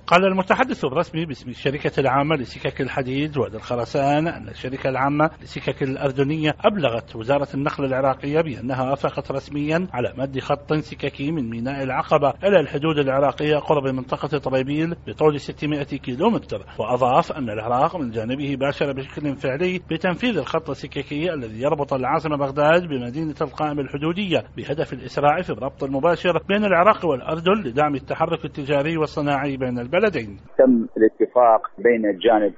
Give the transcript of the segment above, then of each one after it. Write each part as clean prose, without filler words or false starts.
قال المتحدث الرسمي باسم الشركة العامة لسكك الحديد وادي الخرسان أن الشركة العامة لسكك الأردنية أبلغت وزارة النقل العراقية بأنها وافقت رسميا على مد خط سككي من ميناء العقبة إلى الحدود العراقية قرب منطقة طريبيل بطول 600 كيلومتر. وأضاف أن العراق من جانبه باشر بشكل فعلي بتنفيذ الخط السككي الذي يربط العاصمة بغداد بمدينة القائم الحدودية بهدف الإسراع في الربط المباشر بين العراق والأردن لدعم التحرك التجاري والصناعي بين البلدين. تم الاتفاق بين الجانب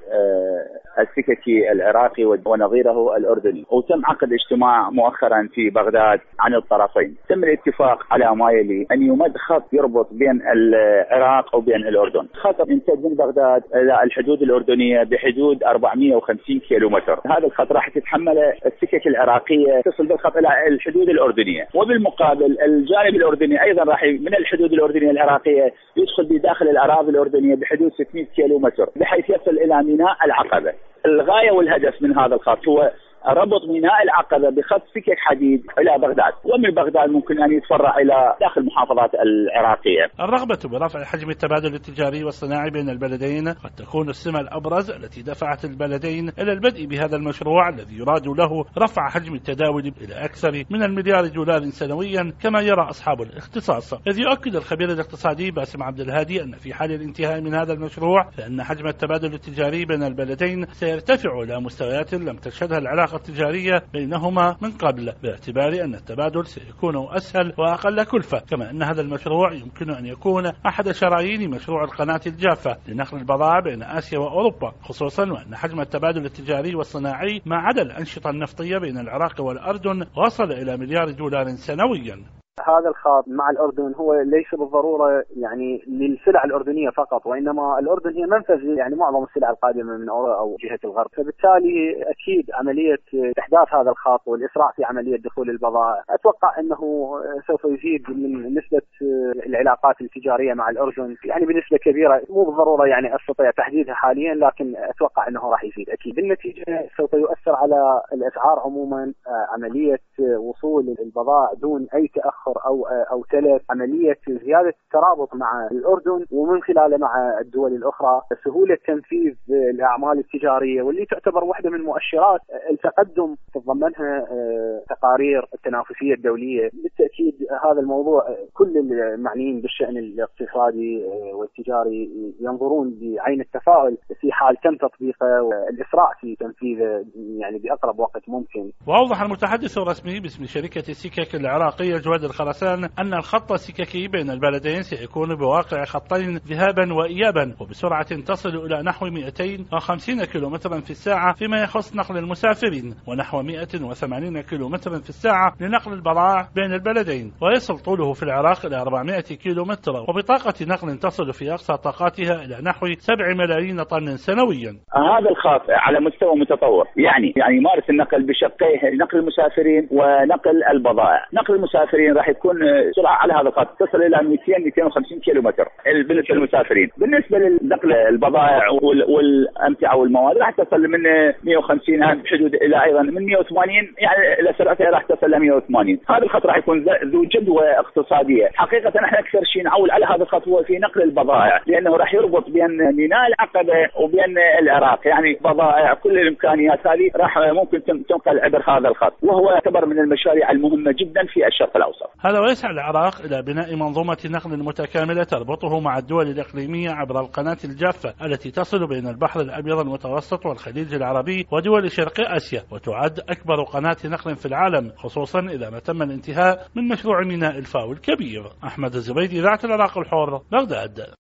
السككي العراقي ونظيره الأردني، وتم عقد اجتماع مؤخرا في بغداد عن الطرفين. تم الاتفاق على ما يلي أن يمد خط يربط بين العراق وبين الأردن، خط يمتد من بغداد إلى الحدود الأردنية بحدود 450 كيلومتر. هذا الخط راح تتحمله السكك العراقية تصل بالخط إلى الحدود الأردنية، وبالمقابل الجانب الأردني أيضا راح من الحدود الأردنية العراقية يدخل بداخل الأراضي الأردنية بحدود 600 كيلومتر بحيث يصل إلى ميناء العقبة. الغاية والهدف من هذا الخط هو ربط ميناء العقبة بخط سكك حديد إلى بغداد، ومن بغداد ممكن أن يتفرع إلى داخل المحافظات العراقية. الرغبة برفع حجم التبادل التجاري والصناعي بين البلدين قد تكون السمة الأبرز التي دفعت البلدين إلى البدء بهذا المشروع الذي يراد له رفع حجم التداول إلى أكثر من $1,000,000,000 سنويا كما يرى أصحاب الاختصاص. إذ يؤكد الخبير الاقتصادي باسم عبد الهادي أن في حال الانتهاء من هذا المشروع فإن حجم التبادل التجاري بين البلدين سيرتفع إلى مستويات لم تشهدها العلاقة التجارية بينهما من قبل، باعتبار أن التبادل سيكون أسهل وأقل كلفة، كما أن هذا المشروع يمكن أن يكون أحد شرايين مشروع القناة الجافة لنقل البضائع بين آسيا وأوروبا، خصوصا وأن حجم التبادل التجاري والصناعي ما عدا الأنشطة النفطية بين العراق والأردن وصل إلى $1,000,000,000 سنويا. هذا الخط مع الأردن هو ليس بالضرورة يعني للسلع الأردنية فقط، وإنما الأردن هي منفذ يعني معظم السلع القادمة من أوروبا أو جهة الغرب، فبالتالي أكيد عملية إحداث هذا الخط والإسراع في عملية دخول البضائع أتوقع أنه سوف يزيد من نسبة العلاقات التجارية مع الأردن يعني بنسبة كبيرة، مو بالضرورة يعني أستطيع تحديدها حاليا، لكن أتوقع أنه راح يزيد أكيد. بالنتيجة سوف يؤثر على الأسعار عموما، عملية وصول البضائع دون أي تأخر أو تلف، عملية زيادة الترابط مع الأردن ومن خلاله مع الدول الأخرى، سهولة تنفيذ الأعمال التجارية واللي تعتبر واحدة من مؤشرات التقدم تتضمنها تقارير التنافسية الدولية. بالتأكيد هذا الموضوع كل المعنيين بالشأن الاقتصادي والتجاري ينظرون بعين التفاؤل في حال تم تطبيقه والإسراع في تنفيذه يعني بأقرب وقت ممكن. وأوضح المتحدث الرسمي باسم شركة السكك العراقية جواد الخرسان أن الخط السككي بين البلدين سيكون بواقع خطين ذهابا وإيابا وبسرعة تصل إلى نحو 250 كيلومترا في الساعة فيما يخص نقل المسافرين، ونحو 180 كيلومترا في الساعة لنقل البضائع بين البلدين، ويصل طوله في العراق إلى 400 كيلومتر وبطاقة نقل تصل في أقصى طاقاتها إلى نحو 7 ملايين طن سنويا. هذا الخط على مستوى متطور يعني يمارس النقل بشقيه، نقل المسافرين ونقل البضائع. نقل المسافرين راح يكون سرعة على هذا الخط تصل إلى 200-250 كيلومتر بالنسبة للمسافرين. بالنسبة لنقل البضائع والأمتعة والمواد راح تصل من 150 بحدود إلى أيضا من 180 يعني إلى سرعتها راح تصل إلى 180. هذا الخط راح يكون ذو جدوى اقتصادية. حقيقة نحن أكثر شيء نعول على هذا الخط هو في نقل البضائع، لأنه راح يربط بين ميناء العقبة وبين العراق، يعني بضائع كل الإمكانيات هذه راح ممكن تنقل عبر هذا الخط، وهو يعتبر من المشاريع المهمة جدا في الشرق الأوسط. هذا ويسعى العراق إلى بناء منظومة نقل متكاملة تربطه مع الدول الإقليمية عبر القناة الجافة التي تصل بين البحر الأبيض المتوسط والخليج العربي ودول شرق آسيا، وتعد أكبر قناة نقل في العالم، خصوصا إذا ما تم الانتهاء من مشروع ميناء الفاو الكبير. أحمد الزبيدي، إذاعة العراق الحر، بغداد.